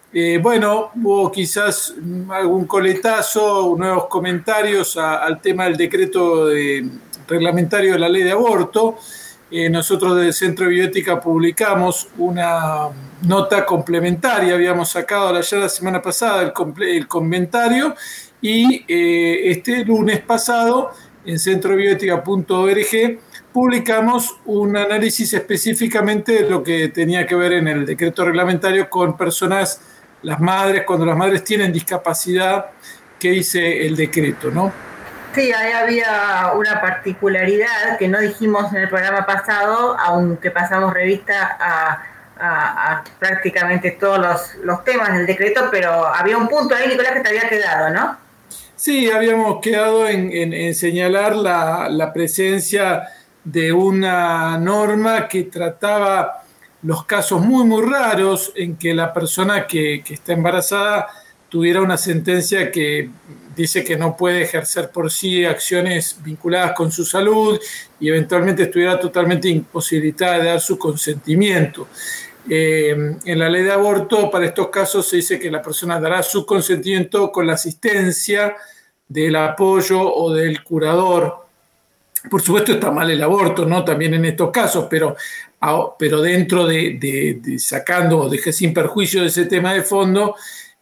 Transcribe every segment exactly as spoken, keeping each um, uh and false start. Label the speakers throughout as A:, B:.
A: Eh, bueno, hubo quizás algún coletazo, nuevos comentarios a- al tema del decreto de- reglamentario de la ley de aborto. Eh, nosotros desde el Centro de Bioética publicamos una nota complementaria, habíamos sacado ya la semana pasada el, comple- el comentario y eh, este lunes pasado en centrobioética punto org publicamos un análisis específicamente de lo que tenía que ver en el decreto reglamentario con personas, las madres, cuando las madres tienen discapacidad, que dice el decreto, ¿no?
B: Sí, ahí había una particularidad que no dijimos en el programa pasado, aunque pasamos revista a, a, a prácticamente todos los, los temas del decreto, pero había un punto ahí, Nicolás, que te había quedado, ¿no?
A: Sí, habíamos quedado en, en- en señalar la, la presencia de una norma que trataba los casos muy, muy raros en que la persona que, que está embarazada tuviera una sentencia que dice que no puede ejercer por sí acciones vinculadas con su salud y eventualmente estuviera totalmente imposibilitada de dar su consentimiento. Eh, en la ley de aborto, para estos casos se dice que la persona dará su consentimiento con la asistencia del apoyo o del curador. Por supuesto está mal el aborto, ¿no? También en estos casos, pero, pero dentro de, de, de sacando, de, sin perjuicio de ese tema de fondo,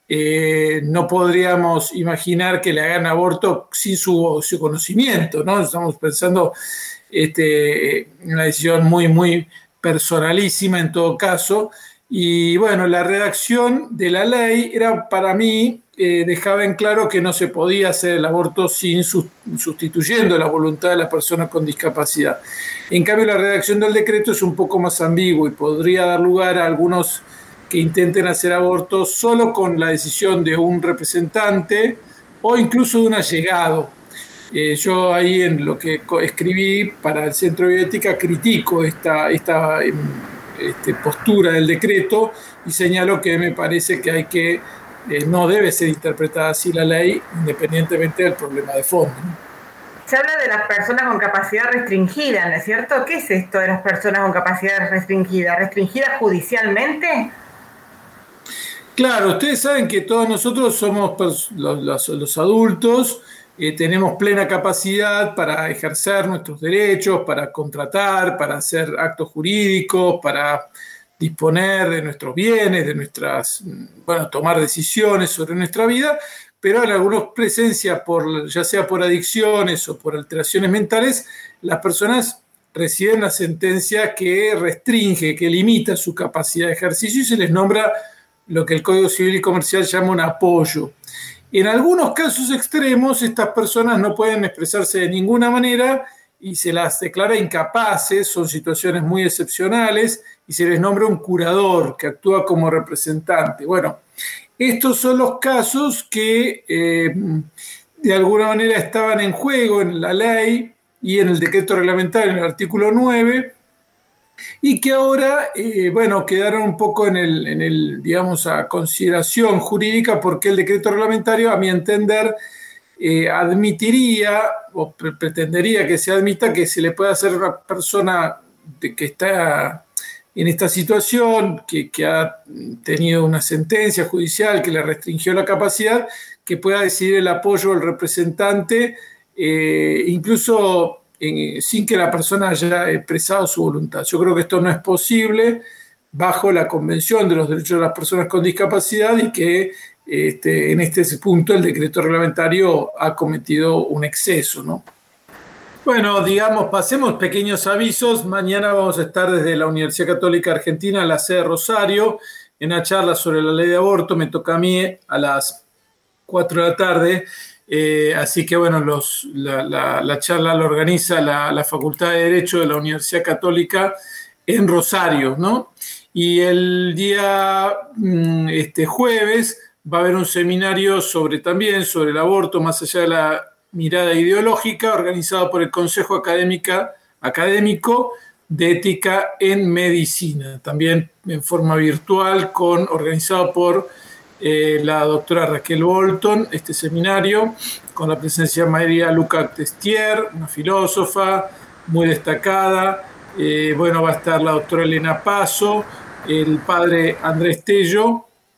A: eh, no podríamos imaginar que le hagan aborto sin su, su conocimiento, ¿no? Estamos pensando este, en una decisión muy, muy personalísima en todo caso. Y bueno, la redacción de la ley era para mí, eh, dejaba en claro que no se podía hacer el aborto sin sustituyendo la voluntad de la persona con discapacidad. En cambio, la redacción del decreto es un poco más ambiguo y podría dar lugar a algunos que intenten hacer abortos solo con la decisión de un representante o incluso de un allegado. Eh, yo ahí en lo que escribí para el Centro de Bioética critico esta, esta este, postura del decreto y señalo que me parece que hay que, eh, no debe ser interpretada así la ley independientemente del problema de fondo, ¿no?
B: Se habla de las personas con capacidad restringida, ¿no es cierto? ¿Qué es esto de las personas con capacidad restringida? ¿Restringida judicialmente?
A: Claro, ustedes saben que todos nosotros somos los, los, los adultos, eh, tenemos plena capacidad para ejercer nuestros derechos, para contratar, para hacer actos jurídicos, para disponer de nuestros bienes, de nuestras, bueno, tomar decisiones sobre nuestra vida, pero en algunas presencias, por, ya sea por adicciones o por alteraciones mentales, las personas reciben una sentencia que restringe, que limita su capacidad de ejercicio y se les nombra lo que el Código Civil y Comercial llama un apoyo. En algunos casos extremos, estas personas no pueden expresarse de ninguna manera y se las declara incapaces, son situaciones muy excepcionales, y se les nombra un curador que actúa como representante. Bueno, estos son los casos que eh, de alguna manera estaban en juego en la ley y en el decreto reglamentario, en el artículo nueve, y que ahora, eh, bueno, quedaron un poco en el, en el, digamos, a consideración jurídica, porque el decreto reglamentario, a mi entender, eh, admitiría o pre pretendería que se admita que se le puede hacer a una persona de, que está en esta situación, que, que ha tenido una sentencia judicial que le restringió la capacidad, que pueda decidir el apoyo del representante, eh, incluso en, sin que la persona haya expresado su voluntad. Yo creo que esto no es posible bajo la Convención de los Derechos de las Personas con Discapacidad y que este, en este punto el decreto reglamentario ha cometido un exceso, ¿no? Bueno, digamos, pasemos pequeños avisos. Mañana vamos a estar desde la Universidad Católica Argentina, en la sede de Rosario, en una charla sobre la ley de aborto. Me toca a mí a las cuatro de la tarde. Eh, así que bueno, los, la, la, la charla la organiza la, la Facultad de Derecho de la Universidad Católica en Rosario, ¿no? Y el día este, jueves va a haber un seminario sobre también sobre el aborto, más allá de la mirada ideológica, organizado por el Consejo Académica, Académico de Ética en Medicina, también en forma virtual, con, organizado por Eh, la doctora Raquel Bolton, este seminario, con la presencia de María Luca Testier, una filósofa muy destacada. Eh, bueno, va a estar la doctora Elena Paso, el padre Andrés Tello,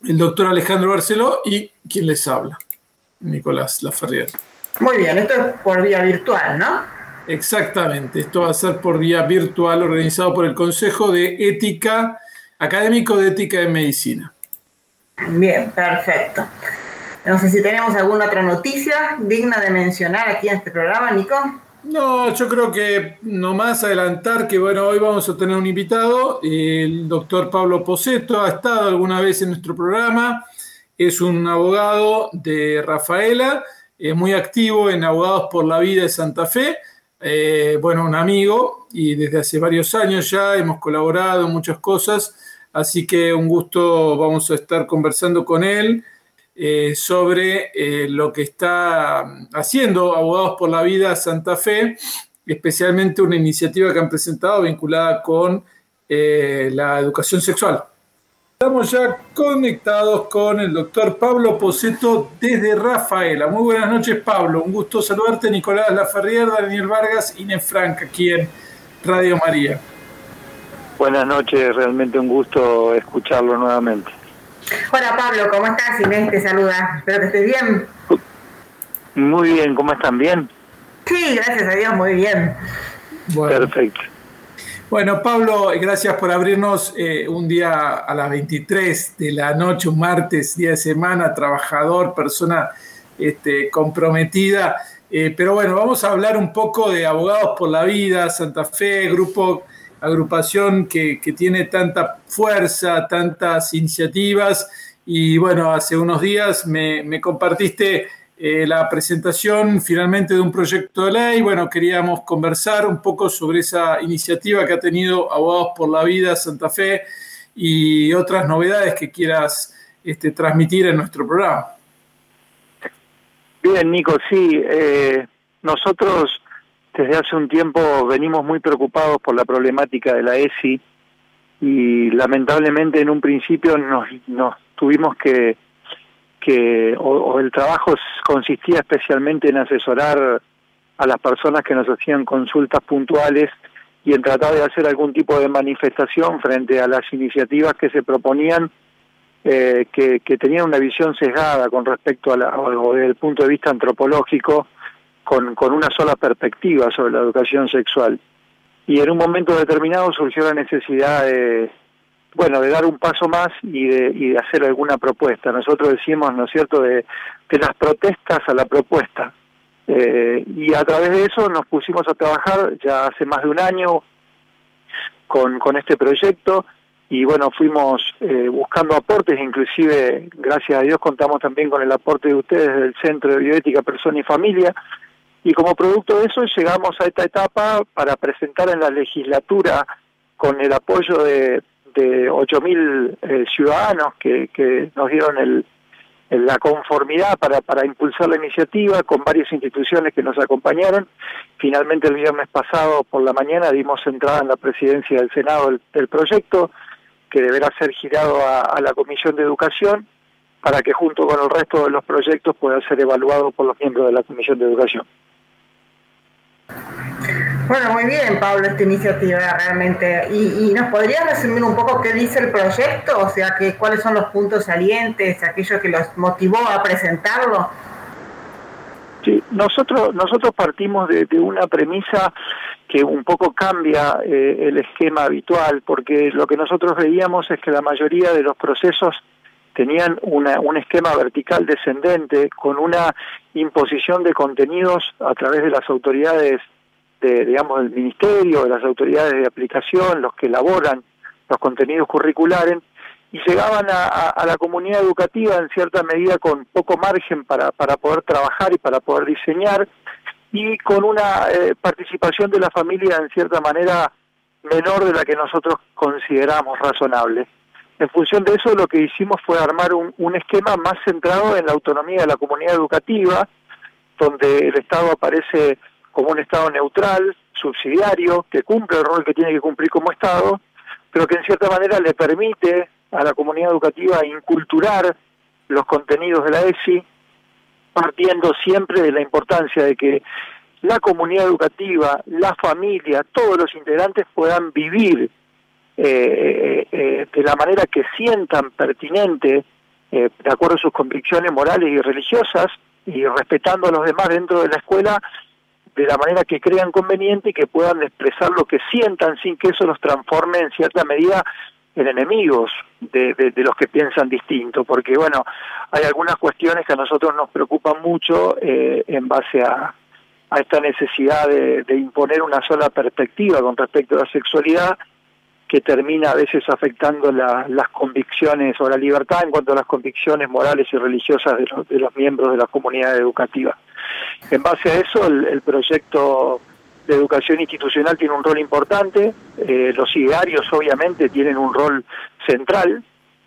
A: el doctor Alejandro Barceló y quien les habla, Nicolás Laferriere.
B: Muy bien, esto es por vía virtual, ¿no?
A: Exactamente, esto va a ser por vía virtual, organizado por el Consejo de Ética, Académico de Ética en Medicina.
B: Bien, perfecto. No sé si tenemos alguna otra noticia digna de mencionar aquí en este programa, Nico.
A: No, yo creo que nomás adelantar que, bueno, hoy vamos a tener un invitado, el doctor Pablo Posetto, ha estado alguna vez en nuestro programa, es un abogado de Rafaela, es muy activo en Abogados por la Vida de Santa Fe, eh, bueno, un amigo, y desde hace varios años ya hemos colaborado en muchas cosas, así que un gusto, vamos a estar conversando con él, Eh, sobre eh, lo que está haciendo Abogados por la Vida Santa Fe, especialmente una iniciativa que han presentado vinculada con eh, la educación sexual. Estamos ya conectados con el doctor Pablo Posetto desde Rafaela. Muy buenas noches, Pablo. Un gusto saludarte, Nicolás Laferriere, Daniel Vargas, Inés Frank, aquí en Radio María.
C: Buenas noches, realmente un gusto escucharlo nuevamente.
B: Hola Pablo, ¿cómo estás? Inés te saluda. Espero que estés bien.
C: Muy bien, ¿cómo están? ¿Bien?
B: Sí, gracias a Dios, muy bien.
A: Bueno.
C: Perfecto.
A: Bueno, Pablo, gracias por abrirnos eh, un día a las veintitrés de la noche, un martes, día de semana, trabajador, persona este, comprometida. Eh, pero bueno, vamos a hablar un poco de Abogados por la Vida, Santa Fe, grupo... agrupación que, que tiene tanta fuerza, tantas iniciativas, y bueno, hace unos días me, me compartiste eh, la presentación finalmente de un proyecto de ley. Bueno, queríamos conversar un poco sobre esa iniciativa que ha tenido Abogados por la Vida Santa Fe y otras novedades que quieras este, transmitir en nuestro programa.
C: Bien, Nico, sí, eh, nosotros desde hace un tiempo venimos muy preocupados por la problemática de la E S I y lamentablemente en un principio nos, nos tuvimos que, que o, o el trabajo consistía especialmente en asesorar a las personas que nos hacían consultas puntuales y en tratar de hacer algún tipo de manifestación frente a las iniciativas que se proponían, eh, que, que tenían una visión sesgada con respecto a la, o desde el punto de vista antropológico, Con, con una sola perspectiva sobre la educación sexual. Y en un momento determinado surgió la necesidad de, bueno, de dar un paso más y de, y de hacer alguna propuesta. Nosotros decimos, ¿no es cierto?, de, de las protestas a la propuesta. Eh, y a través de eso nos pusimos a trabajar ya hace más de un año con, con este proyecto y bueno, fuimos eh, buscando aportes, inclusive, gracias a Dios, contamos también con el aporte de ustedes del Centro de Bioética, Persona y Familia. Y como producto de eso llegamos a esta etapa para presentar en la legislatura con el apoyo de, de ocho mil eh, ciudadanos que, que nos dieron el, el, la conformidad para, para impulsar la iniciativa, con varias instituciones que nos acompañaron. Finalmente el viernes pasado por la mañana dimos entrada en la presidencia del Senado del, del proyecto, que deberá ser girado a, a la Comisión de Educación para que junto con el resto de los proyectos pueda ser evaluado por los miembros de la Comisión de Educación.
B: Bueno, muy bien, Pablo, esta iniciativa realmente. ¿Y, y nos podrías resumir un poco qué dice el proyecto? O sea, que cuáles son los puntos salientes, aquello que los motivó a presentarlo.
C: Sí, nosotros nosotros partimos de, de una premisa que un poco cambia eh, el esquema habitual, porque lo que nosotros veíamos es que la mayoría de los procesos tenían una, un esquema vertical descendente con una imposición de contenidos a través de las autoridades, de, digamos, del ministerio, de las autoridades de aplicación, los que elaboran los contenidos curriculares, y llegaban a, a, a la comunidad educativa en cierta medida con poco margen para, para poder trabajar y para poder diseñar, y con una eh, participación de la familia en cierta manera menor de la que nosotros consideramos razonable. En función de eso, lo que hicimos fue armar un, un esquema más centrado en la autonomía de la comunidad educativa, donde el Estado aparece como un Estado neutral, subsidiario, que cumple el rol que tiene que cumplir como Estado, pero que en cierta manera le permite a la comunidad educativa inculturar los contenidos de la E S I, partiendo siempre de la importancia de que la comunidad educativa, la familia, todos los integrantes puedan vivir Eh, eh, de la manera que sientan pertinente eh, de acuerdo a sus convicciones morales y religiosas, y respetando a los demás dentro de la escuela de la manera que crean conveniente y que puedan expresar lo que sientan sin que eso los transforme en cierta medida en enemigos de, de, de los que piensan distinto, porque bueno, hay algunas cuestiones que a nosotros nos preocupan mucho eh, en base a, a esta necesidad de, de imponer una sola perspectiva con respecto a la sexualidad, que termina a veces afectando la, las convicciones o la libertad en cuanto a las convicciones morales y religiosas de los, de los miembros de la comunidad educativa. En base a eso, el, el proyecto de educación institucional tiene un rol importante, eh, los idearios obviamente tienen un rol central,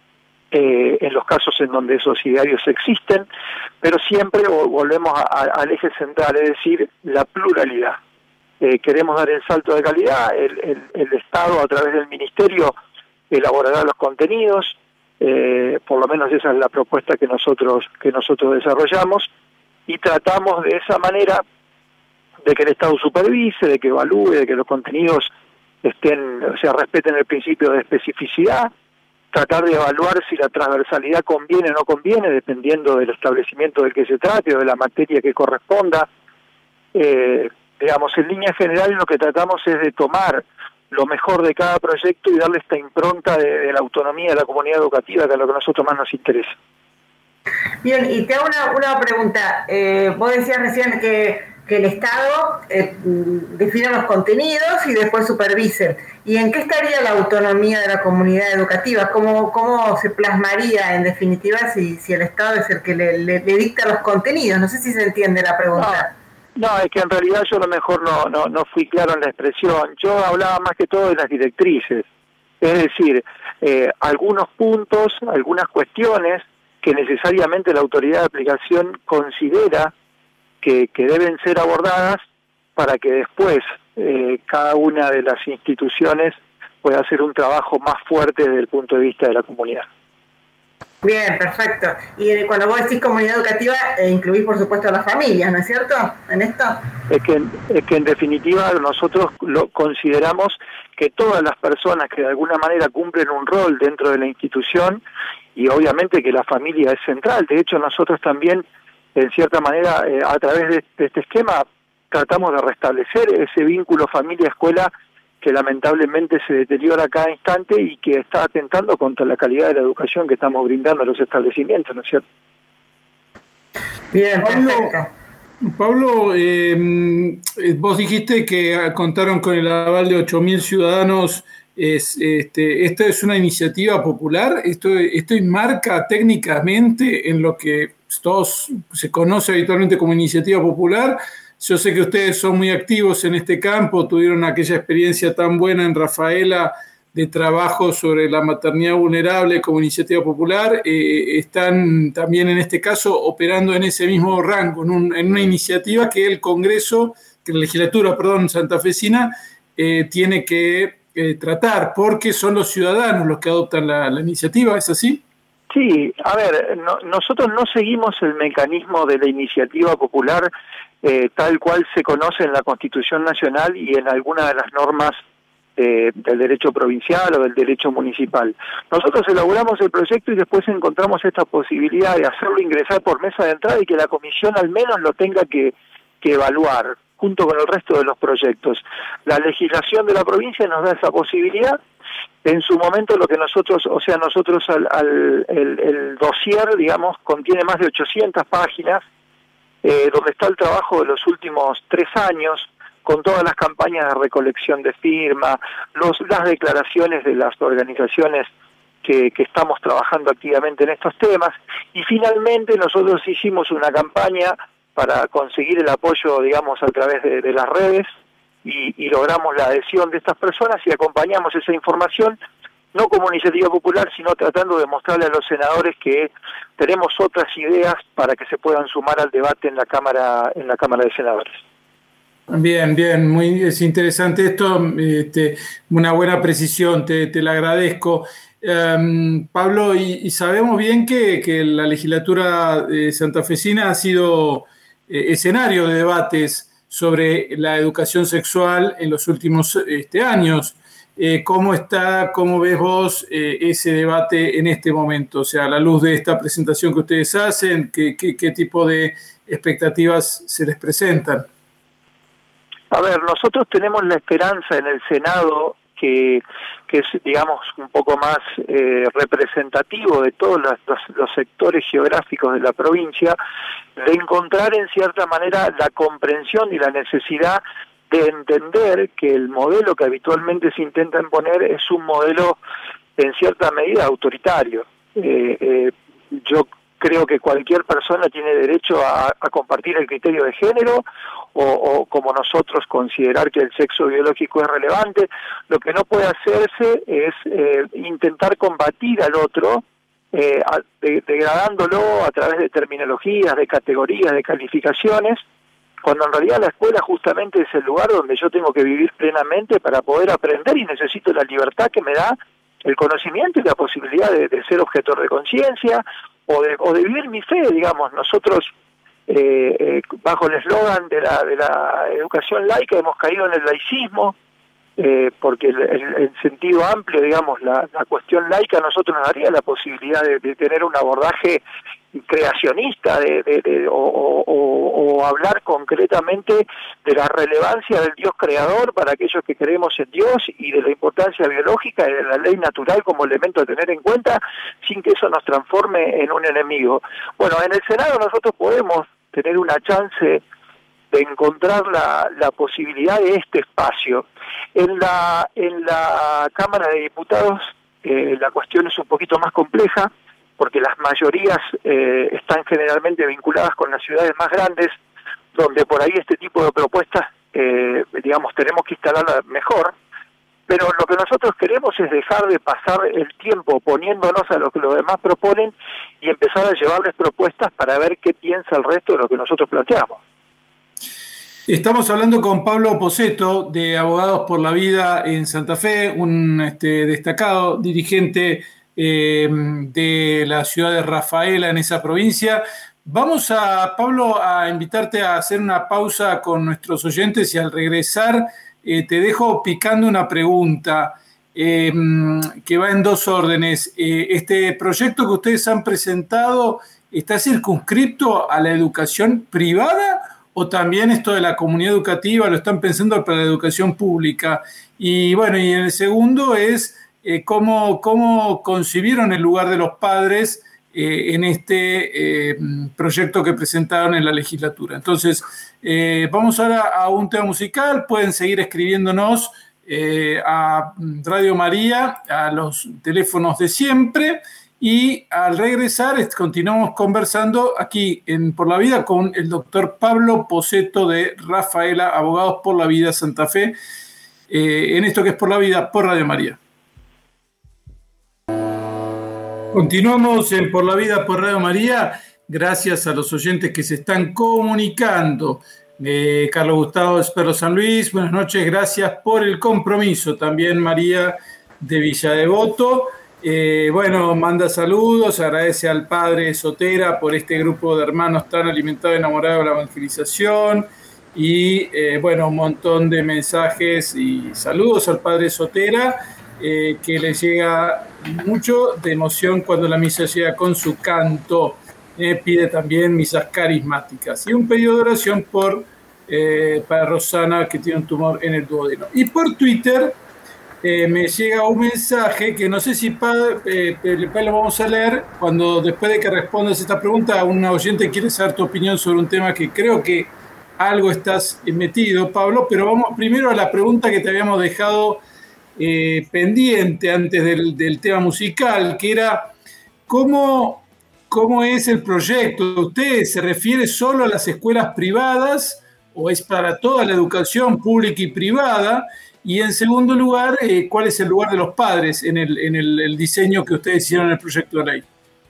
C: eh, en los casos en donde esos idearios existen, pero siempre volvemos a, a, al eje central, es decir, la pluralidad. Eh, queremos dar el salto de calidad, el, el, el Estado a través del Ministerio elaborará los contenidos, eh, por lo menos esa es la propuesta que nosotros, que nosotros desarrollamos, y tratamos de esa manera de que el Estado supervise, de que evalúe, de que los contenidos estén, o sea, respeten el principio de especificidad, tratar de evaluar si la transversalidad conviene o no conviene, dependiendo del establecimiento del que se trate o de la materia que corresponda. Eh, digamos, en línea general lo que tratamos es de tomar lo mejor de cada proyecto y darle esta impronta de, de la autonomía de la comunidad educativa, que es lo que a nosotros más nos interesa.
B: Bien, y te hago una, una pregunta. Eh, vos decías recién que, que el Estado eh, define los contenidos y después supervise. ¿Y en qué estaría la autonomía de la comunidad educativa? ¿Cómo, cómo se plasmaría, en definitiva, si, si el Estado es el que le, le, le dicta los contenidos? No sé si se entiende la pregunta.
C: No. No, es que en realidad yo a lo mejor no, no, no fui claro en la expresión. Yo hablaba más que todo de las directrices. Es decir, eh, algunos puntos, algunas cuestiones que necesariamente la autoridad de aplicación considera que, que deben ser abordadas para que después eh, cada una de las instituciones pueda hacer un trabajo más fuerte desde el punto de vista de la comunidad.
B: Bien, perfecto. Y cuando vos decís comunidad educativa, eh, incluís por supuesto a las familias, ¿no es cierto? En esto.
C: Es que, es que en definitiva nosotros lo consideramos que todas las personas que de alguna manera cumplen un rol dentro de la institución, y obviamente que la familia es central. De hecho, nosotros también, en cierta manera, eh, a través de, de este esquema, tratamos de restablecer ese vínculo familia-escuela que lamentablemente se deteriora a cada instante y que está atentando contra la calidad de la educación que estamos brindando a los establecimientos, ¿no es cierto?
B: Bien,
A: Pablo,
B: perfecto.
A: Pablo eh, vos dijiste que contaron con el aval de ocho mil ciudadanos. Es, este, ¿Esta es una iniciativa popular? ¿Esto, esto enmarca técnicamente en lo que todos se conoce habitualmente como iniciativa popular? Yo sé que ustedes son muy activos en este campo, tuvieron aquella experiencia tan buena en Rafaela de trabajo sobre la maternidad vulnerable como iniciativa popular. Eh, están también en este caso operando en ese mismo rango, en, un, en una iniciativa que el Congreso, que la legislatura, perdón, santafesina, eh, tiene que eh, tratar, porque son los ciudadanos los que adoptan la, la iniciativa, ¿es así?
C: Sí, a ver, no, nosotros no seguimos el mecanismo de la iniciativa popular eh, tal cual se conoce en la Constitución Nacional y en alguna de las normas eh, del derecho provincial o del derecho municipal. Nosotros elaboramos el proyecto y después encontramos esta posibilidad de hacerlo ingresar por mesa de entrada y que la comisión al menos lo tenga que, que evaluar junto con el resto de los proyectos. La legislación de la provincia nos da esa posibilidad. En su momento lo que nosotros, o sea, nosotros al, al el, el dossier, digamos, contiene más de ochocientas páginas, eh, donde está el trabajo de los últimos tres años, con todas las campañas de recolección de firmas, los, las declaraciones de las organizaciones que, que estamos trabajando activamente en estos temas, y finalmente nosotros hicimos una campaña para conseguir el apoyo, digamos, a través de, de las redes, y, y logramos la adhesión de estas personas y acompañamos esa información, no como iniciativa popular, sino tratando de mostrarle a los senadores que tenemos otras ideas para que se puedan sumar al debate en la Cámara, en la Cámara de Senadores.
A: Bien, bien, muy es interesante esto, este, una buena precisión, te, te la agradezco. Um, Pablo, y, y sabemos bien que, que la legislatura eh, santafesina ha sido eh, escenario de debates sobre la educación sexual en los últimos este, años. Eh, ¿Cómo está, cómo ves vos eh, ese debate en este momento? O sea, a la luz de esta presentación que ustedes hacen, ¿qué, qué, qué tipo de expectativas se les presentan?
C: A ver, nosotros tenemos la esperanza en el Senado que, que es, digamos, un poco más eh, representativo de todos los, los, los sectores geográficos de la provincia, de encontrar en cierta manera la comprensión y la necesidad de entender que el modelo que habitualmente se intenta imponer es un modelo en cierta medida autoritario. Eh, eh, yo creo que cualquier persona tiene derecho a, a compartir el criterio de género o, o como nosotros considerar que el sexo biológico es relevante. Lo que no puede hacerse es eh, intentar combatir al otro eh, a, de, degradándolo a través de terminologías, de categorías, de calificaciones, cuando en realidad la escuela justamente es el lugar donde yo tengo que vivir plenamente para poder aprender y necesito la libertad que me da el conocimiento y la posibilidad de, de ser objetor de conciencia o de, o de vivir mi fe, digamos. Nosotros, eh, eh, bajo el eslogan de la, de la educación laica, hemos caído en el laicismo, eh, porque el, el, el sentido amplio, digamos, la, la cuestión laica a nosotros nos daría la posibilidad de, de tener un abordaje creacionista de, de, de, o, o, o hablar concretamente de la relevancia del Dios creador para aquellos que creemos en Dios y de la importancia biológica y de la ley natural como elemento a tener en cuenta sin que eso nos transforme en un enemigo. Bueno, en el Senado nosotros podemos tener una chance de encontrar la, la posibilidad de este espacio. En la, en la Cámara de Diputados eh, la cuestión es un poquito más compleja, porque las mayorías eh, están generalmente vinculadas con las ciudades más grandes, donde por ahí este tipo de propuestas, eh, digamos, tenemos que instalarlas mejor, pero lo que nosotros queremos es dejar de pasar el tiempo oponiéndonos a lo que los demás proponen y empezar a llevarles propuestas para ver qué piensa el resto de lo que nosotros planteamos.
A: Estamos hablando con Pablo Posetto, de Abogados por la Vida en Santa Fe, un este, destacado dirigente Eh, de la ciudad de Rafaela en esa provincia. Vamos a, Pablo, a invitarte a hacer una pausa con nuestros oyentes y al regresar eh, te dejo picando una pregunta eh, que va en dos órdenes. Eh, ¿Este proyecto que ustedes han presentado está circunscripto a la educación privada o también esto de la comunidad educativa lo están pensando para la educación pública? Y bueno, y el segundo es Eh, cómo, cómo concibieron el lugar de los padres eh, en este eh, proyecto que presentaron en la legislatura. Entonces, eh, vamos ahora a un tema musical. Pueden seguir escribiéndonos eh, a Radio María, a los teléfonos de siempre, y al regresar continuamos conversando aquí en Por la Vida con el doctor Pablo Posetto de Rafaela, Abogados por la Vida Santa Fe, eh, en esto que es Por la Vida por Radio María. Continuamos en Por la Vida por Radio María, gracias a los oyentes que se están comunicando. Eh, Carlos Gustavo de Esperro San Luis, buenas noches, gracias por el compromiso. También María de Villa Devoto, eh, bueno, manda saludos, agradece al padre Sotera por este grupo de hermanos tan alimentados y enamorados de la evangelización. Y eh, bueno, un montón de mensajes y saludos al padre Sotera. Eh, que le llega mucho de emoción cuando la misa llega con su canto. Eh, pide también misas carismáticas y un pedido de oración por, eh, para Rosana, que tiene un tumor en el duodeno. Y por Twitter eh, me llega un mensaje que no sé si Pablo eh, lo vamos a leer cuando después de que respondas esta pregunta un oyente quiere saber tu opinión sobre un tema que creo que algo estás metido, Pablo, pero vamos primero a la pregunta que te habíamos dejado Eh, pendiente antes del, del tema musical, que era ¿cómo, cómo es el proyecto de ustedes? ¿Se refiere solo a las escuelas privadas o es para toda la educación pública y privada? Y en segundo lugar, eh, ¿cuál es el lugar de los padres en el, en el, el diseño que ustedes hicieron en el proyecto de ley?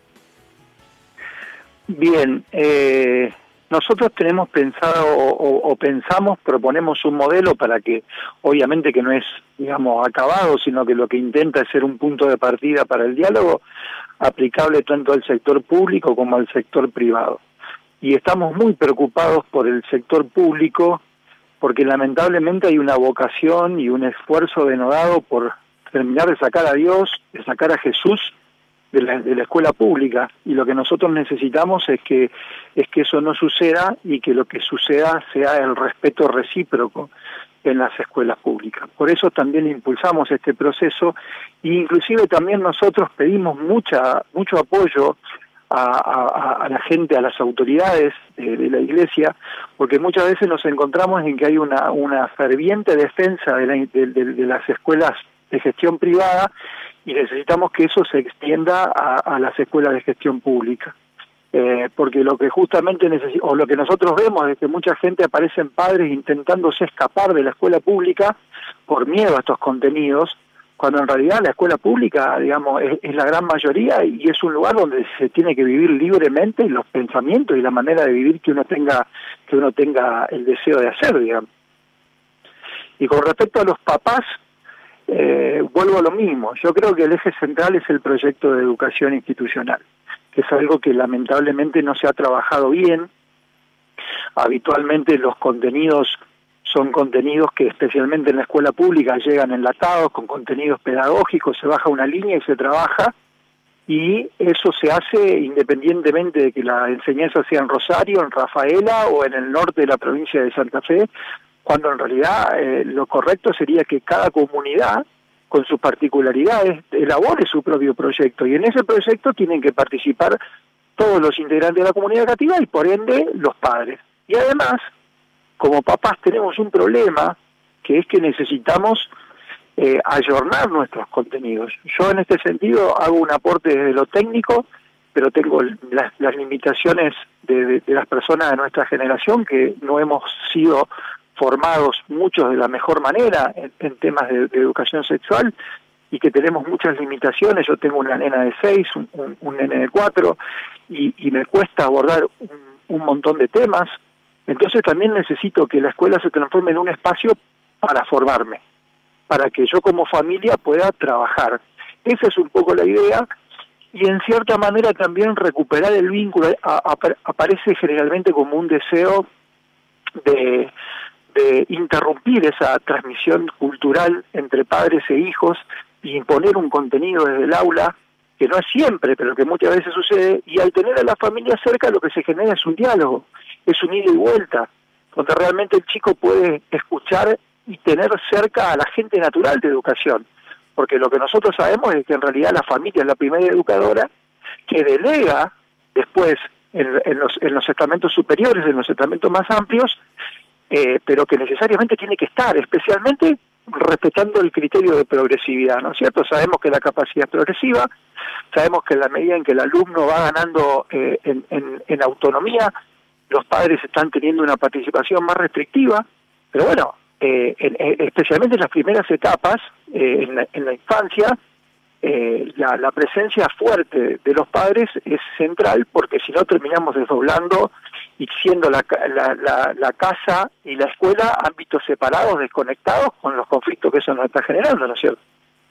C: Bien, eh... nosotros tenemos pensado o, o, o pensamos, proponemos un modelo para que, obviamente que no es, digamos, acabado, sino que lo que intenta es ser un punto de partida para el diálogo, aplicable tanto al sector público como al sector privado. Y estamos muy preocupados por el sector público, porque lamentablemente hay una vocación y un esfuerzo denodado por terminar de sacar a Dios, de sacar a Jesús de la, de la escuela pública, y lo que nosotros necesitamos es que es que eso no suceda y que lo que suceda sea el respeto recíproco en las escuelas públicas. Por eso también impulsamos este proceso e inclusive también nosotros pedimos mucha mucho apoyo a, a, a la gente, a las autoridades de, de la Iglesia, porque muchas veces nos encontramos en que hay una, una ferviente defensa de, la, de, de, de las escuelas de gestión privada y necesitamos que eso se extienda a, a las escuelas de gestión pública. Eh, porque lo que justamente necesi- o lo que nosotros vemos es que mucha gente aparecen padres intentándose escapar de la escuela pública por miedo a estos contenidos, cuando en realidad la escuela pública, digamos, es, es la gran mayoría y es un lugar donde se tiene que vivir libremente los pensamientos y la manera de vivir que uno tenga que uno tenga el deseo de hacer, digamos. Y con respecto a los papás, eh, vuelvo a lo mismo. Yo creo que el eje central es el proyecto de educación institucional, que es algo que lamentablemente no se ha trabajado bien. Habitualmente los contenidos son contenidos que especialmente en la escuela pública llegan enlatados con contenidos pedagógicos, se baja una línea y se trabaja, y eso se hace independientemente de que la enseñanza sea en Rosario, en Rafaela o en el norte de la provincia de Santa Fe, cuando en realidad eh, lo correcto sería que cada comunidad, con sus particularidades, elabore su propio proyecto, y en ese proyecto tienen que participar todos los integrantes de la comunidad educativa y por ende los padres. Y además, como papás tenemos un problema, que es que necesitamos eh, ayornar nuestros contenidos. Yo en este sentido hago un aporte desde lo técnico, pero tengo las, las limitaciones de, de, de las personas de nuestra generación, que no hemos sido formados muchos de la mejor manera en, en temas de, de educación sexual, y que tenemos muchas limitaciones. Yo tengo una nena de seis, un, un, un nene de cuatro, y, y me cuesta abordar un, un montón de temas. Entonces también necesito que la escuela se transforme en un espacio para formarme, para que yo como familia pueda trabajar. Esa es un poco la idea, y en cierta manera también recuperar el vínculo. A, a, aparece generalmente como un deseo de, de interrumpir esa transmisión cultural entre padres e hijos y imponer un contenido desde el aula, que no es siempre, pero que muchas veces sucede, y al tener a la familia cerca lo que se genera es un diálogo, es un ida y vuelta, donde realmente el chico puede escuchar y tener cerca a la gente natural de educación, porque lo que nosotros sabemos es que en realidad la familia es la primera educadora que delega después en, en, los, en los estamentos superiores, en los estamentos más amplios, eh, pero que necesariamente tiene que estar, especialmente respetando el criterio de progresividad, ¿no es cierto? Sabemos que la capacidad es progresiva, sabemos que en la medida en que el alumno va ganando eh, en, en, en autonomía, los padres están teniendo una participación más restrictiva, pero bueno, eh, en, en, especialmente en las primeras etapas, eh, en, la, en la infancia, eh, la, la presencia fuerte de los padres es central, porque si no terminamos desdoblando y siendo la, la, la, la casa y la escuela ámbitos separados, desconectados, con los conflictos que eso nos está generando, ¿no es cierto?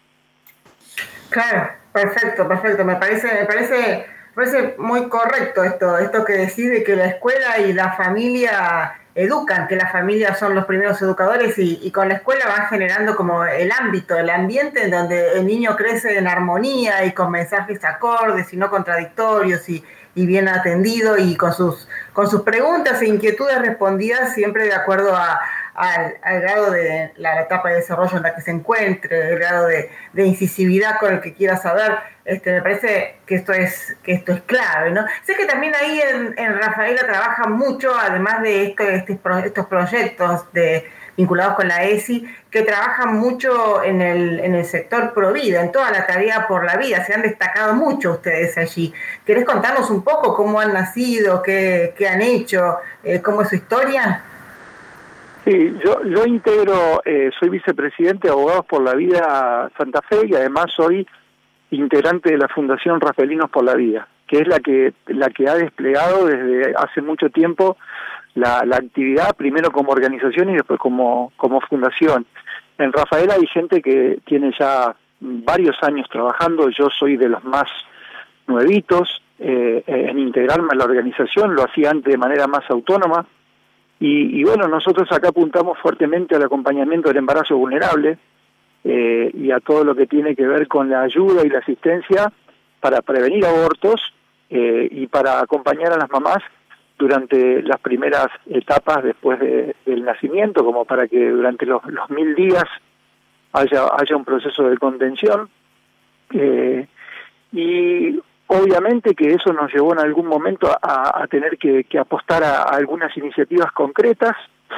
B: Claro, perfecto, perfecto. Me parece, me parece, me parece muy correcto esto, esto que decide que la escuela y la familia educan, que las familias son los primeros educadores y, y con la escuela van generando como el ámbito, el ambiente en donde el niño crece en armonía y con mensajes acordes y no contradictorios y, y bien atendido y con sus con sus preguntas e inquietudes respondidas siempre de acuerdo a, al, al grado de la, la etapa de desarrollo en la que se encuentre, el grado de, de incisividad con el que quiera saber. Este, me parece que esto es que esto es clave, ¿no? Sé que también ahí en, en Rafaela trabajan mucho, además de esto, este, estos proyectos de vinculados con la E S I, que trabajan mucho en el, en el sector Provida, en toda la tarea por la vida. Se han destacado mucho ustedes allí. ¿Querés contarnos un poco cómo han nacido, qué, qué han hecho, eh, cómo es su historia?
C: Sí, yo, yo integro, eh, soy vicepresidente de Abogados por la Vida Santa Fe y además soy integrante de la Fundación Rafaelinos por la Vida, que es la que, la que ha desplegado desde hace mucho tiempo La, la actividad, primero como organización y después como, como fundación. En Rafaela hay gente que tiene ya varios años trabajando, yo soy de los más nuevitos eh, en integrarme a la organización, lo hacía antes de manera más autónoma, y, y bueno, nosotros acá apuntamos fuertemente al acompañamiento del embarazo vulnerable, eh, y a todo lo que tiene que ver con la ayuda y la asistencia para prevenir abortos eh, y para acompañar a las mamás durante las primeras etapas después de, del nacimiento, como para que durante los, los mil días haya, haya un proceso de contención. Eh, y obviamente que eso nos llevó en algún momento a, a tener que, que apostar a, a algunas iniciativas concretas,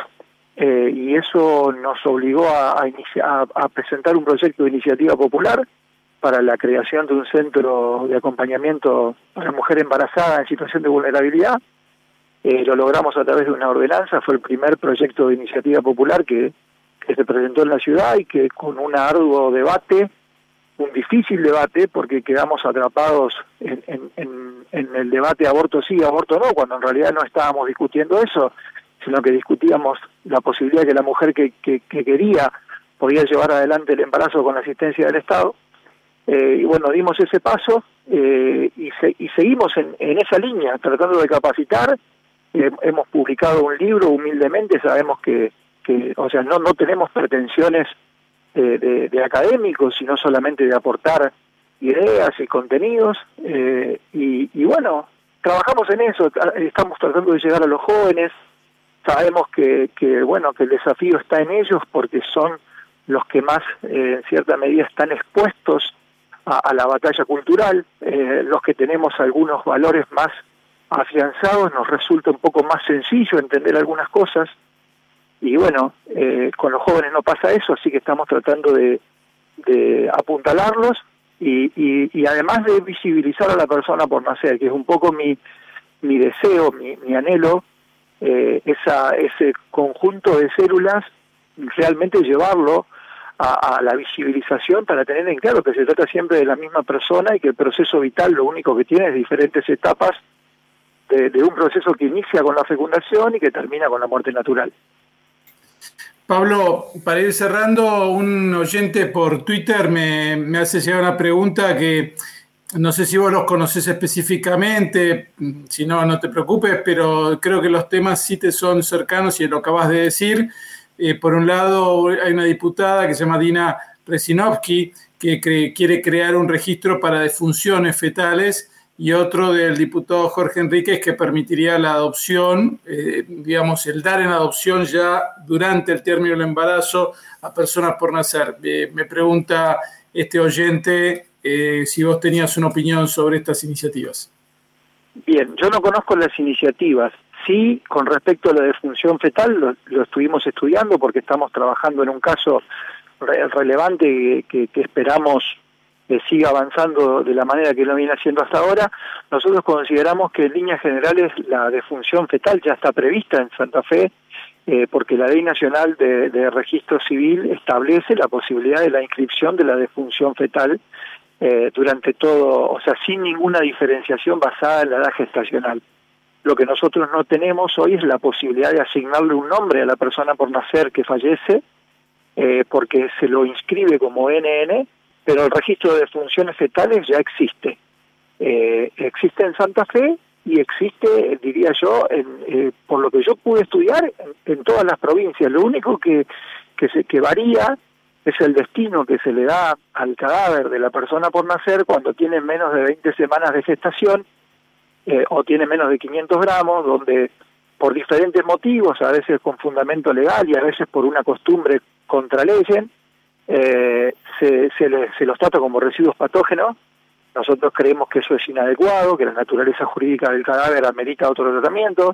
C: eh, y eso nos obligó a, a, inicia, a, a presentar un proyecto de iniciativa popular para la creación de un centro de acompañamiento para mujer embarazada en situación de vulnerabilidad. Eh, lo logramos a través de una ordenanza, fue el primer proyecto de iniciativa popular que, que se presentó en la ciudad y que con un arduo debate, un difícil debate, porque quedamos atrapados en, en, en, en el debate aborto sí, aborto no, cuando en realidad no estábamos discutiendo eso, sino que discutíamos la posibilidad que la mujer que, que, que quería podía llevar adelante el embarazo con la asistencia del Estado. Eh, y bueno, dimos ese paso eh, y, se, y seguimos en, en esa línea, tratando de capacitar. Eh, hemos publicado un libro, humildemente, sabemos que, que o sea, no, no tenemos pretensiones eh, de, de académicos, sino solamente de aportar ideas y contenidos, eh, y, y bueno, trabajamos en eso, estamos tratando de llegar a los jóvenes, sabemos que, que bueno, que el desafío está en ellos porque son los que más, eh, en cierta medida, están expuestos a, a la batalla cultural, eh, los que tenemos algunos valores más afianzados, nos resulta un poco más sencillo entender algunas cosas, y bueno, eh, con los jóvenes no pasa eso, así que estamos tratando de, de apuntalarlos y, y, y además de visibilizar a la persona por nacer, que es un poco mi, mi deseo, mi, mi anhelo, eh, esa, ese conjunto de células, realmente llevarlo a, a la visibilización para tener en claro que se trata siempre de la misma persona y que el proceso vital lo único que tiene es diferentes etapas De, de un proceso que inicia con la fecundación y que termina con la muerte natural.
A: Pablo, para ir cerrando, un oyente por Twitter me, me hace llegar una pregunta que no sé si vos los conocés específicamente, si no, no te preocupes, pero creo que los temas sí te son cercanos y lo acabas de decir. Eh, por un lado, hay una diputada que se llama Dina Resinovsky que cre- quiere crear un registro para defunciones fetales, y otro del diputado Jorge Enríquez que permitiría la adopción, eh, digamos, el dar en adopción ya durante el término del embarazo a personas por nacer. Eh, me pregunta este oyente eh, si vos tenías una opinión sobre estas iniciativas.
C: Bien, yo no conozco las iniciativas. Sí, con respecto a la defunción fetal, lo, lo estuvimos estudiando porque estamos trabajando en un caso re- relevante que, que, que esperamos que siga avanzando de la manera que lo viene haciendo hasta ahora. Nosotros consideramos que en líneas generales la defunción fetal ya está prevista en Santa Fe, eh, porque la Ley Nacional de, de Registro Civil establece la posibilidad de la inscripción de la defunción fetal eh, durante todo, o sea, sin ninguna diferenciación basada en la edad gestacional. Lo que nosotros no tenemos hoy es la posibilidad de asignarle un nombre a la persona por nacer que fallece, eh, porque se lo inscribe como N N, pero el registro de defunciones fetales ya existe. Eh, existe en Santa Fe y existe, diría yo, en, eh, por lo que yo pude estudiar, en, en todas las provincias. Lo único que, que, se, que varía es el destino que se le da al cadáver de la persona por nacer cuando tiene menos de veinte semanas de gestación eh, o tiene menos de quinientos gramos, donde por diferentes motivos, a veces con fundamento legal y a veces por una costumbre contra leyes, Eh, se, se, le, se los trata como residuos patógenos. Nosotros creemos que eso es inadecuado, que la naturaleza jurídica del cadáver amerita otro tratamiento,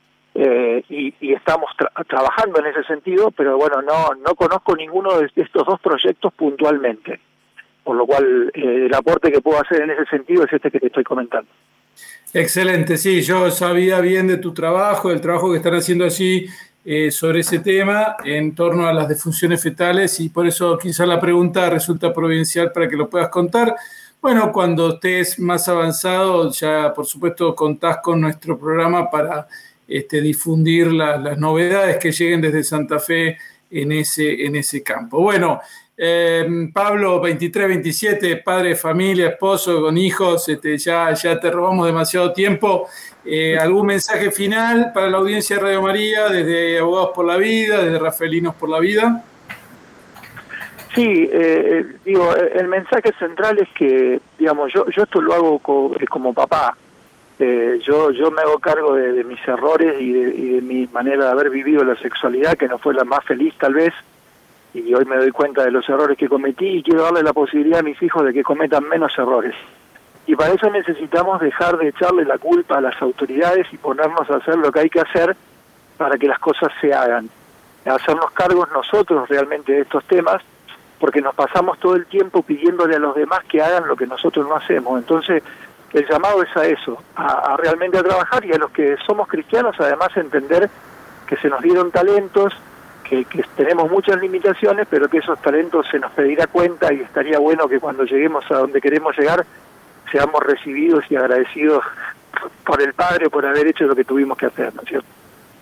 C: eh, y, y estamos tra- trabajando en ese sentido, pero bueno, no, no conozco ninguno de estos dos proyectos puntualmente, por lo cual eh, el aporte que puedo hacer en ese sentido es este que te estoy comentando.
A: Excelente, sí, yo sabía bien de tu trabajo, del trabajo que están haciendo allí eh, sobre ese tema en torno a las defunciones fetales, y por eso quizá la pregunta resulta providencial para que lo puedas contar. Bueno, cuando estés más avanzado, ya por supuesto contás con nuestro programa para este, difundir la, las novedades que lleguen desde Santa Fe en ese, en ese campo. Bueno, eh, Pablo, veintitrés, veintisiete, padre de familia, esposo, con hijos, este, ya, ya te robamos demasiado tiempo. Eh, ¿Algún mensaje final para la audiencia de Radio María, desde Abogados por la Vida, desde Rafaelinos por la Vida?
C: Sí, eh, digo, el mensaje central es que, digamos, yo yo esto lo hago co, como papá. Eh, yo yo me hago cargo de, de mis errores y de, y de mi manera de haber vivido la sexualidad, que no fue la más feliz tal vez, y hoy me doy cuenta de los errores que cometí y quiero darle la posibilidad a mis hijos de que cometan menos errores. Y para eso necesitamos dejar de echarle la culpa a las autoridades y ponernos a hacer lo que hay que hacer para que las cosas se hagan. Hacernos cargos nosotros realmente de estos temas, porque nos pasamos todo el tiempo pidiéndole a los demás que hagan lo que nosotros no hacemos. Entonces, el llamado es a eso, a, a realmente a trabajar, y a los que somos cristianos además entender que se nos dieron talentos, que, que tenemos muchas limitaciones, pero que esos talentos se nos pedirá cuenta, y estaría bueno que cuando lleguemos a donde queremos llegar seamos recibidos y agradecidos por el Padre por haber hecho lo que tuvimos que hacer, ¿no es cierto?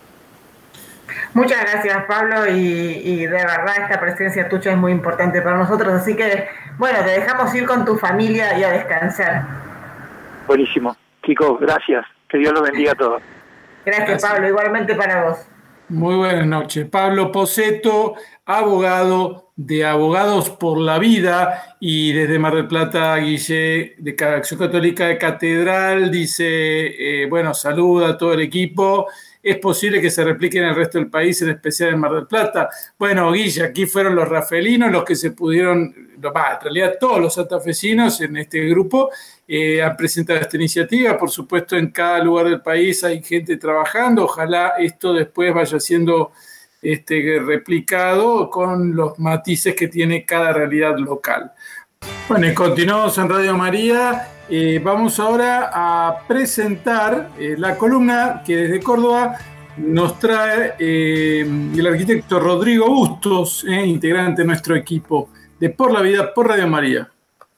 B: Muchas gracias, Pablo, y, y de verdad esta presencia tuya es muy importante para nosotros, así que, bueno, te dejamos ir con tu familia y a descansar.
C: Buenísimo. Chicos, gracias. Que Dios los bendiga a todos.
B: Gracias, gracias, Pablo, igualmente para vos.
A: Muy buenas noches. Pablo Posetto, abogado de Abogados por la Vida, y desde Mar del Plata, Guille, de Acción Católica de Catedral, dice, eh, bueno, saluda a todo el equipo. Es posible que se replique en el resto del país, en especial en Mar del Plata. Bueno, Guille, aquí fueron los rafaelinos los que se pudieron, bah, en realidad todos los santafesinos en este grupo eh, han presentado esta iniciativa. Por supuesto, en cada lugar del país hay gente trabajando. Ojalá esto después vaya siendo este, replicado con los matices que tiene cada realidad local. Bueno, y continuamos en Radio María. Eh, vamos ahora a presentar eh, la columna que desde Córdoba nos trae eh, el arquitecto Rodrigo Bustos, eh, integrante de nuestro equipo de Por la Vida, por Radio María.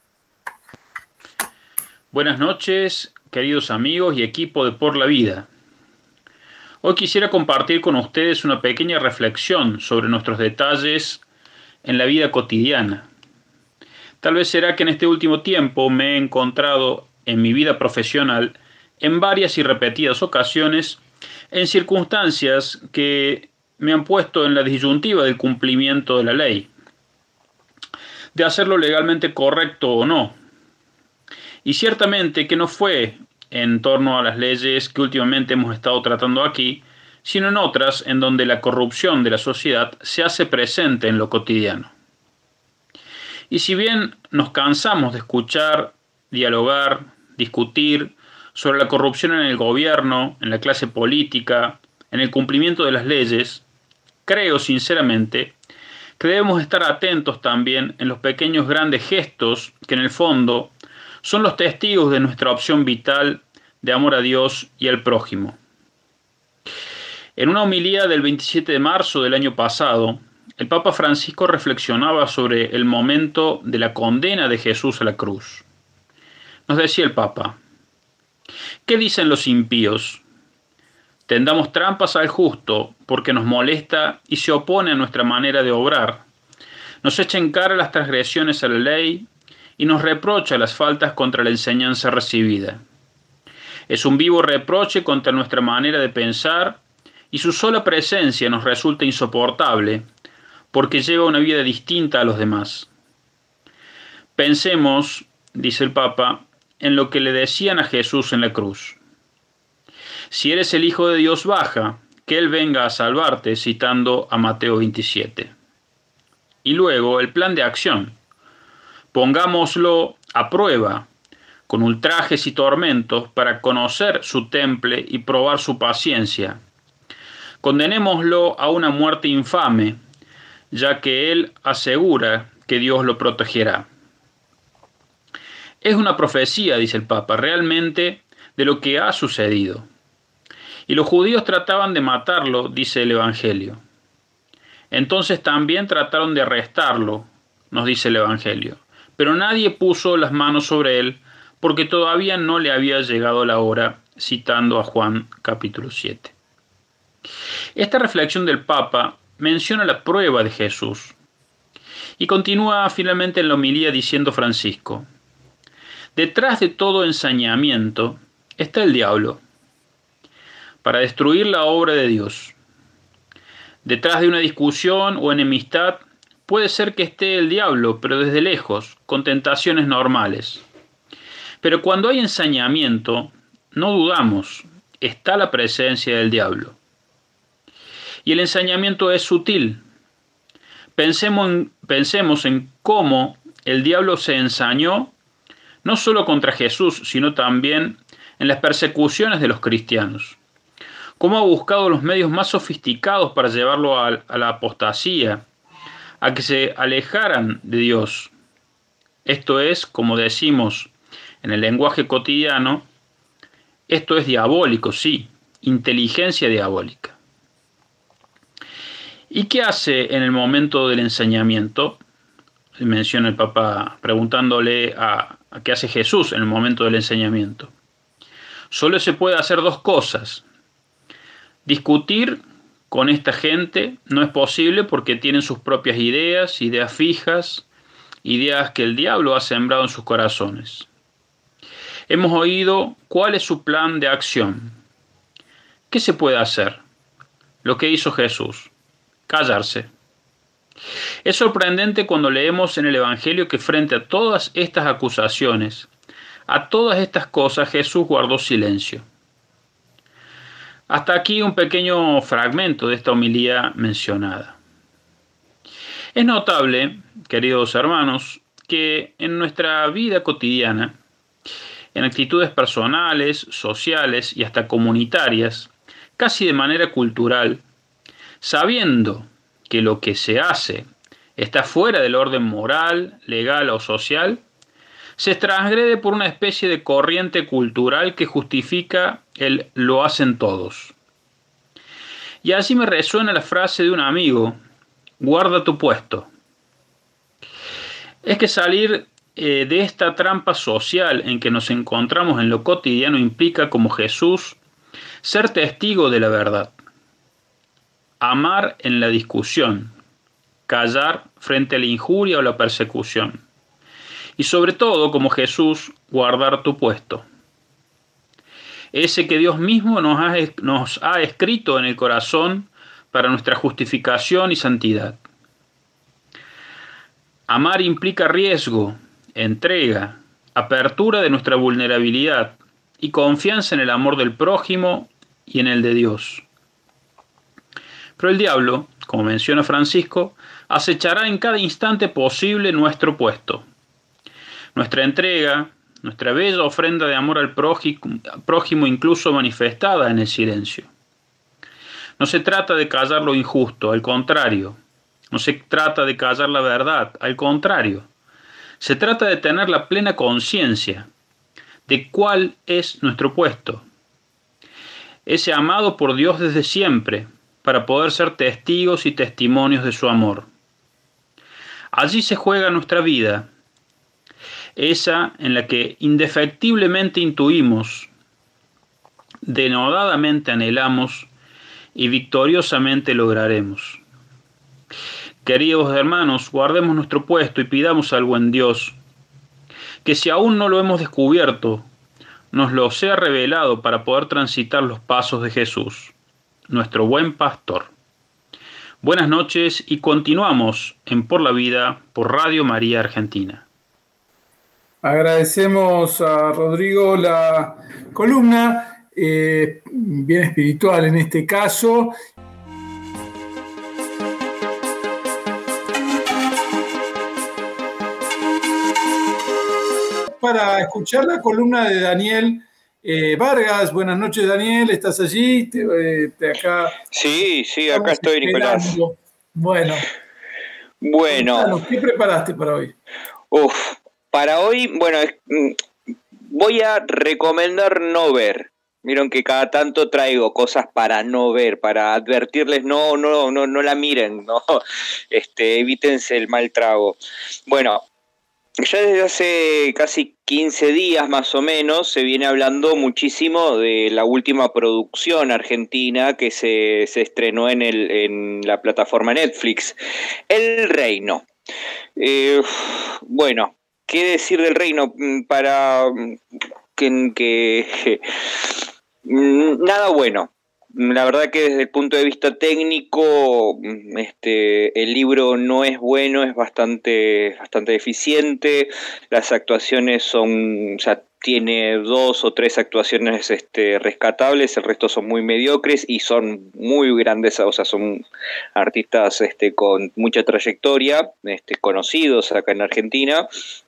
D: Buenas noches, queridos amigos y equipo de Por la Vida. Hoy quisiera compartir con ustedes una pequeña reflexión sobre nuestros detalles en la vida cotidiana. Tal vez será que en este último tiempo me he encontrado en mi vida profesional en varias y repetidas ocasiones en circunstancias que me han puesto en la disyuntiva del cumplimiento de la ley, de hacerlo legalmente correcto o no. Y ciertamente que no fue en torno a las leyes que últimamente hemos estado tratando aquí, sino en otras en donde la corrupción de la sociedad se hace presente en lo cotidiano. Y si bien nos cansamos de escuchar, dialogar, discutir sobre la corrupción en el gobierno, en la clase política, en el cumplimiento de las leyes, creo sinceramente que debemos estar atentos también en los pequeños grandes gestos que en el fondo son los testigos de nuestra opción vital de amor a Dios y al prójimo. En una homilía del veintisiete de marzo del año pasado, el Papa Francisco reflexionaba sobre el momento de la condena de Jesús a la cruz. Nos decía el Papa: ¿qué dicen los impíos? Tendamos trampas al justo porque nos molesta y se opone a nuestra manera de obrar. Nos echa en cara las transgresiones a la ley y nos reprocha las faltas contra la enseñanza recibida. Es un vivo reproche contra nuestra manera de pensar y su sola presencia nos resulta insoportable, porque lleva una vida distinta a los demás. Pensemos, dice el Papa, en lo que le decían a Jesús en la cruz. Si eres el Hijo de Dios, baja, que Él venga a salvarte, citando a Mateo veintisiete. Y luego el plan de acción. Pongámoslo a prueba, con ultrajes y tormentos, para conocer su temple y probar su paciencia. Condenémoslo a una muerte infame, ya que Él asegura que Dios lo protegerá. Es una profecía, dice el Papa, realmente de lo que ha sucedido. Y los judíos trataban de matarlo, dice el Evangelio. Entonces también trataron de arrestarlo, nos dice el Evangelio. Pero nadie puso las manos sobre él, porque todavía no le había llegado la hora, citando a Juan capítulo siete. Esta reflexión del Papa menciona la prueba de Jesús. Y continúa finalmente en la homilía diciendo Francisco: detrás de todo ensañamiento está el diablo, para destruir la obra de Dios. Detrás de una discusión o enemistad puede ser que esté el diablo, pero desde lejos, con tentaciones normales. Pero cuando hay ensañamiento, no dudamos, está la presencia del diablo. Y el ensañamiento es sutil. Pensemos en, pensemos en cómo el diablo se ensañó, no solo contra Jesús, sino también en las persecuciones de los cristianos. Cómo ha buscado los medios más sofisticados para llevarlo a, a la apostasía, a que se alejaran de Dios. Esto es, como decimos en el lenguaje cotidiano, esto es diabólico, sí, inteligencia diabólica. ¿Y qué hace en el momento del ensañamiento? Menciona el Papa preguntándole a, a qué hace Jesús en el momento del ensañamiento. Solo se puede hacer dos cosas. Discutir con esta gente no es posible porque tienen sus propias ideas, ideas fijas, ideas que el diablo ha sembrado en sus corazones. Hemos oído cuál es su plan de acción. ¿Qué se puede hacer? Lo que hizo Jesús. Callarse. Es sorprendente cuando leemos en el Evangelio que frente a todas estas acusaciones, a todas estas cosas, Jesús guardó silencio. Hasta aquí un pequeño fragmento de esta homilía mencionada. Es notable, queridos hermanos, que en nuestra vida cotidiana, en actitudes personales, sociales y hasta comunitarias, casi de manera cultural, sabiendo que lo que se hace está fuera del orden moral, legal o social, se transgrede por una especie de corriente cultural que justifica el lo hacen todos. Y así me resuena la frase de un amigo, guarda tu puesto. Es que salir eh, de esta trampa social en que nos encontramos en lo cotidiano implica, como Jesús, ser testigo de la verdad. Amar en la discusión, callar frente a la injuria o la persecución. Y sobre todo, como Jesús, guardar tu puesto. Ese que Dios mismo nos ha, nos ha escrito en el corazón para nuestra justificación y santidad. Amar implica riesgo, entrega, apertura de nuestra vulnerabilidad y confianza en el amor del prójimo y en el de Dios. Pero el diablo, como menciona Francisco, acechará en cada instante posible nuestro puesto. Nuestra entrega, nuestra bella ofrenda de amor al prójimo, incluso manifestada en el silencio. No se trata de callar lo injusto, al contrario. No se trata de callar la verdad, al contrario. Se trata de tener la plena conciencia de cuál es nuestro puesto. Ese amado por Dios desde siempre, para poder ser testigos y testimonios de su amor. Allí se juega nuestra vida, esa en la que indefectiblemente intuimos, denodadamente anhelamos y victoriosamente lograremos. Queridos hermanos, guardemos nuestro puesto y pidamos al buen Dios que, si aún no lo hemos descubierto, nos lo sea revelado para poder transitar los pasos de Jesús, nuestro buen pastor. Buenas noches y continuamos en Por la Vida por Radio María Argentina.
A: Agradecemos a Rodrigo la columna, eh, bien espiritual en este caso. Para escuchar la columna de Daniel eh, Vargas. Buenas noches, Daniel, ¿estás allí? Te, eh, te acá.
E: Sí, sí, acá estoy, esperando. Nicolás.
A: Bueno.
E: Bueno.
A: Cuéntanos, ¿qué preparaste para hoy?
E: Uf. Para hoy, bueno, voy a recomendar no ver. Vieron que cada tanto traigo cosas para no ver, para advertirles no, no, no, no la miren, no, este, evítense el mal trago. Bueno, ya desde hace casi quince días más o menos se viene hablando muchísimo de la última producción argentina que se, se estrenó en, el, en la plataforma Netflix, El Reino. Eh, bueno. ¿Qué decir del Reino? Para que, que nada bueno, la verdad que desde el punto de vista técnico, este, el libro no es bueno, es bastante, bastante deficiente. Las actuaciones son, o sea, tiene dos o tres actuaciones este, rescatables, el resto son muy mediocres y son muy grandes, o sea, son artistas este, con mucha trayectoria, este, conocidos acá en Argentina.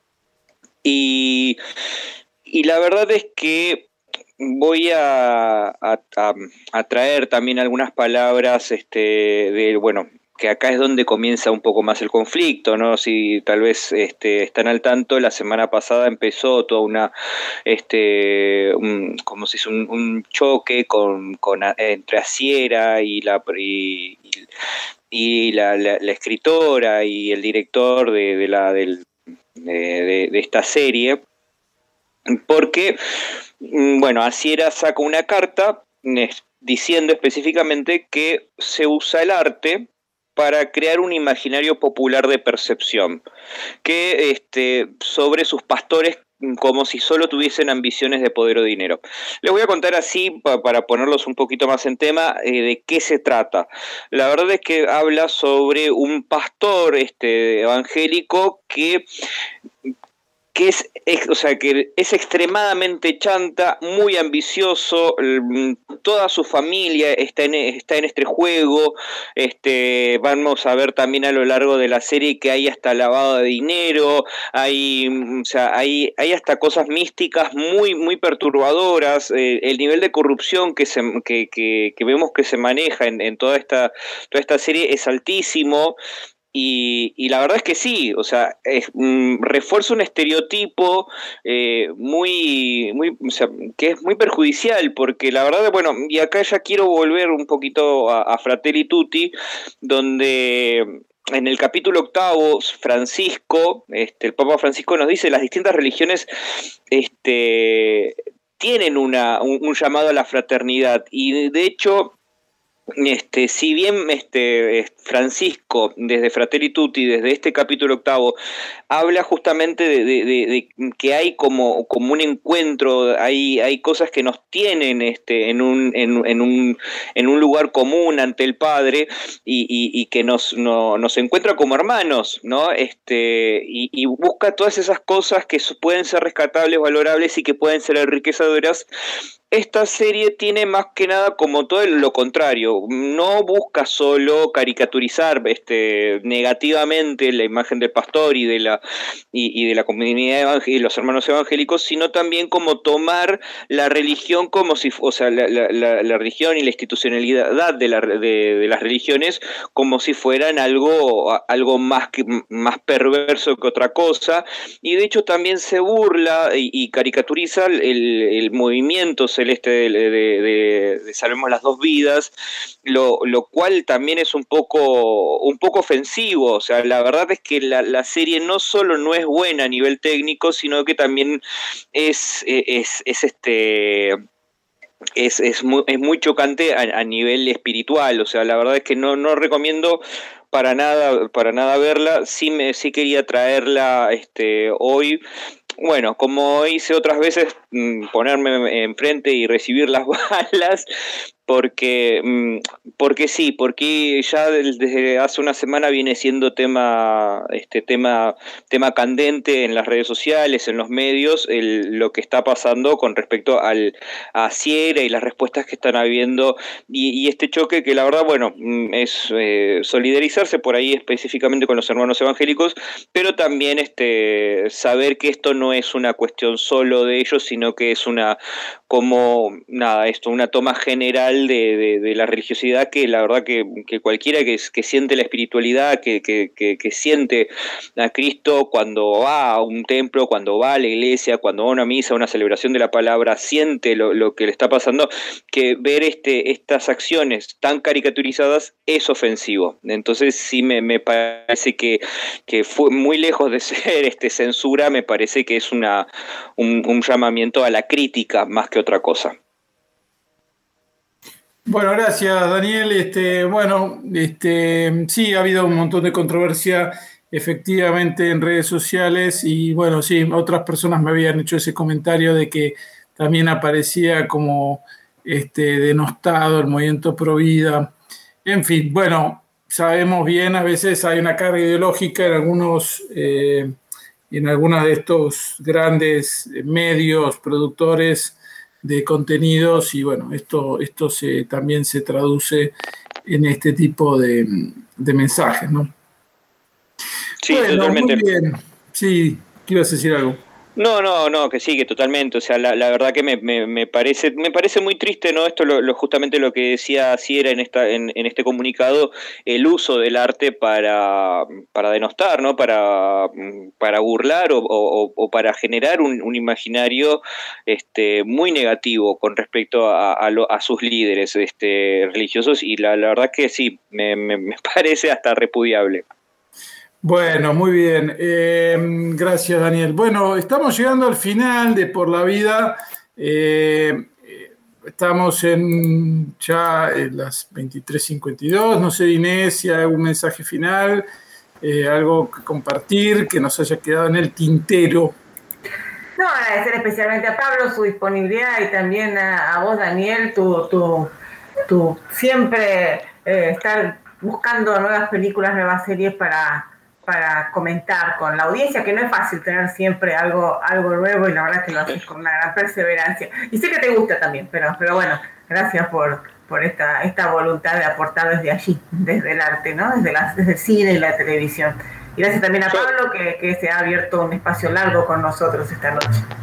E: Y, y la verdad es que voy a, a, a traer también algunas palabras este, de, bueno, que acá es donde comienza un poco más el conflicto, ¿no? Si tal vez este, están al tanto, la semana pasada empezó toda una, este, un, como se dice, un, un choque con, con entre Asiera y la y, y la, la, la escritora y el director de, de la del, de, de, de esta serie, porque bueno, Asiera saca una carta diciendo específicamente que se usa el arte para crear un imaginario popular de percepción, que este, sobre sus pastores como si solo tuviesen ambiciones de poder o dinero. Les voy a contar así, pa, para ponerlos un poquito más en tema, eh, de qué se trata. La verdad es que habla sobre un pastor este, evangélico que... que es, es, o sea, que es extremadamente chanta, muy ambicioso, toda su familia está en, está en este juego, este, vamos a ver también a lo largo de la serie que hay hasta lavado de dinero, hay, o sea, hay, hay hasta cosas místicas muy, muy perturbadoras, eh, el nivel de corrupción que, se, que, que, que vemos que se maneja en, en toda, esta, toda esta serie es altísimo. Y, y la verdad es que sí, o sea, es, mm, refuerza un estereotipo eh, muy, muy, o sea, que es muy perjudicial, porque la verdad, bueno, y acá ya quiero volver un poquito a, a Fratelli Tutti, donde en el capítulo octavo, Francisco, este, el Papa Francisco nos dice las distintas religiones este, tienen una, un, un llamado a la fraternidad, y de hecho... Este, si bien este, Francisco, desde Fratelli Tutti, desde este capítulo octavo, habla justamente de, de, de, de que hay como, como un encuentro, hay, hay cosas que nos tienen este, en, un, en, en, un, en un lugar común ante el Padre y, y, y que nos, no, nos encuentra como hermanos, ¿no? Este, y, y busca todas esas cosas que pueden ser rescatables, valorables y que pueden ser enriquecedoras. Esta serie tiene más que nada como todo lo contrario, no busca solo caricaturizar este, negativamente la imagen del pastor y de la, y, y de la comunidad y los hermanos evangélicos, sino también como tomar la religión como si, o sea, la, la, la religión y la institucionalidad de, la, de, de las religiones como si fueran algo, algo más, que, más perverso que otra cosa, y de hecho también se burla y, y caricaturiza el, el movimiento celeste de, de, de, de Salvemos las Dos Vidas, lo, lo cual también es un poco, un poco ofensivo. O sea, la verdad es que la, la serie no solo no es buena a nivel técnico, sino que también es, es, es este... Es, es, muy, es muy chocante a, a nivel espiritual. O sea, la verdad es que no, no recomiendo para nada, para nada verla. Sí, me, sí quería traerla este, hoy. Bueno, como hice otras veces, ponerme enfrente y recibir las balas, porque, porque sí, porque ya desde hace una semana viene siendo tema, este tema, tema candente en las redes sociales, en los medios, el, lo que está pasando con respecto al, a Asiera y las respuestas que están habiendo, y, y este choque que la verdad, bueno, es eh, solidarizarse por ahí específicamente con los hermanos evangélicos, pero también este saber que esto no es una cuestión solo de ellos, sino que es una, como, nada, esto, una toma general de, de, de la religiosidad, que la verdad que, que cualquiera que, que siente la espiritualidad, que, que, que, que siente a Cristo cuando va a un templo, cuando va a la iglesia, cuando va a una misa, a una celebración de la palabra, siente lo, lo que le está pasando, que ver este, estas acciones tan caricaturizadas es ofensivo. Entonces sí me, me parece que, que fue muy lejos de ser este, censura, me parece que es una, un, un llamamiento a la crítica más que otra cosa.
A: Bueno, gracias, Daniel. Este, bueno, este, sí, ha habido un montón de controversia efectivamente en redes sociales y bueno, sí, otras personas me habían hecho ese comentario de que también aparecía como este, denostado el movimiento pro vida. En fin, bueno, sabemos bien, a veces hay una carga ideológica en algunos, eh, en algunos de estos grandes medios productores de contenidos, y bueno, esto, esto se, también se traduce en este tipo de, de mensajes, ¿no?
E: Sí,
A: bueno,
E: totalmente.
A: Muy bien. Sí, ¿quieres decir algo?
E: No, no, no, que sí, que totalmente. O sea, la, la verdad que me, me, me parece me parece muy triste, ¿no? Esto lo, lo justamente lo que decía Sierra en esta en, en este comunicado, el uso del arte para, para denostar, ¿no? Para, para burlar o, o, o para generar un, un imaginario este muy negativo con respecto a, a, lo, a sus líderes este religiosos, y la, la verdad que sí, me, me, me parece hasta repudiable.
A: Bueno, muy bien. Eh, gracias, Daniel. Bueno, estamos llegando al final de Por la Vida. Eh, estamos en ya en las veintitrés cincuenta y dos. No sé, Inés, si hay algún mensaje final, eh, algo que compartir, que nos haya quedado en el tintero.
B: No, agradecer especialmente a Pablo su disponibilidad y también a, a vos, Daniel, tu, tu, tu siempre eh, estar buscando nuevas películas, nuevas series para... para comentar con la audiencia, que no es fácil tener siempre algo algo nuevo, y la verdad es que lo haces con una gran perseverancia. Y sé que te gusta también, pero, pero bueno, gracias por, por esta, esta voluntad de aportar desde allí, desde el arte, ¿no? Desde, la, desde el cine y la televisión. Y gracias también a Pablo, que, que se ha abierto un espacio largo con nosotros esta noche.